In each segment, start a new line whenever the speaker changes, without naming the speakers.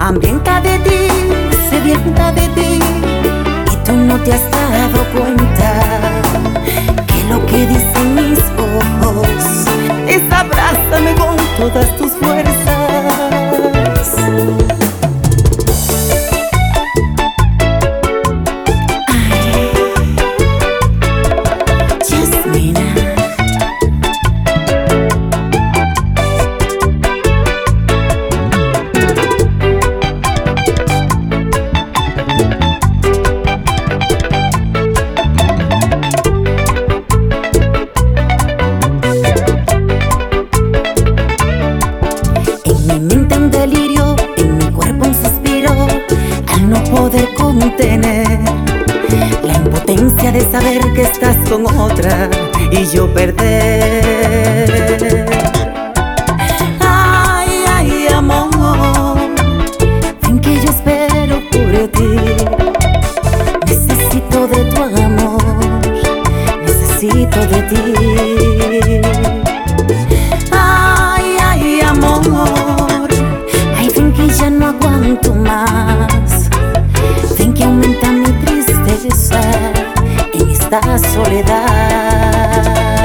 hambrienta de ti, sedienta de ti, y tú no te has dado cuenta que lo que dicen mis ojos es abrázame con todas tus fuerzas. Poder contener la impotencia de saber que estás con otra y yo perder. Ay, ay, amor, ven que yo espero por ti. Necesito de tu amor, necesito de ti. Ay, ay, amor, ay, ven que ya no aguanto más. Ven que aumenta mi tristeza en esta soledad.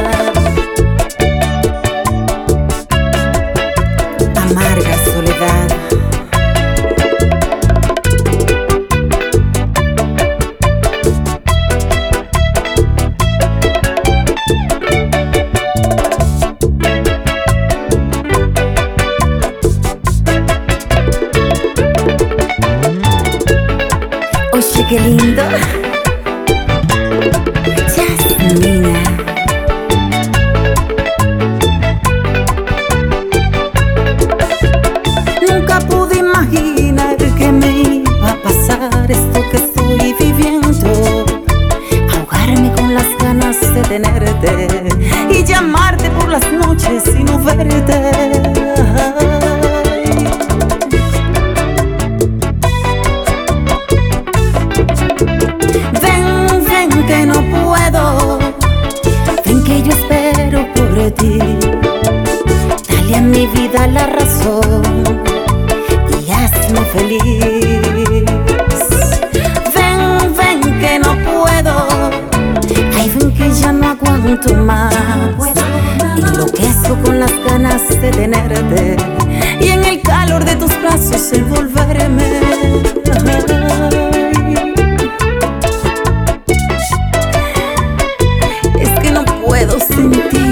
Amarga soledad. Oye, qué lindo. Jasmina. Nunca pude imaginar que me iba a pasar esto que estoy viviendo. Ahogarme con las ganas de tenerte y llamarte por las noches y no verte. Que no puedo, ven que yo espero por ti. Dale a mi vida la razón y hazme feliz. Ven, ven que no puedo, ay ven que ya no aguanto más. Enloquezco con las ganas de tenerte y en el calor de tus brazos envolverme. Sin ti.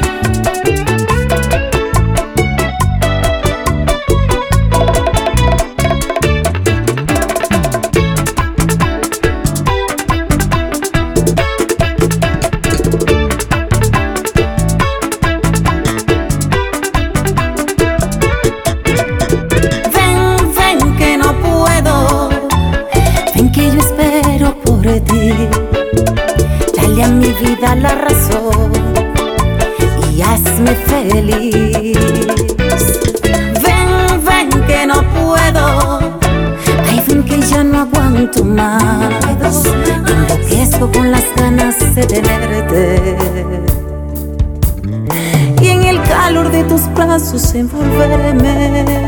Ven, ven que no puedo, ven que yo espero por ti. Dale a mi vida la razón y hazme feliz. Ven, ven que no puedo, ay ven que ya no aguanto más. Enloquezco con las ganas de tenerte y en el calor de tus brazos envolverme.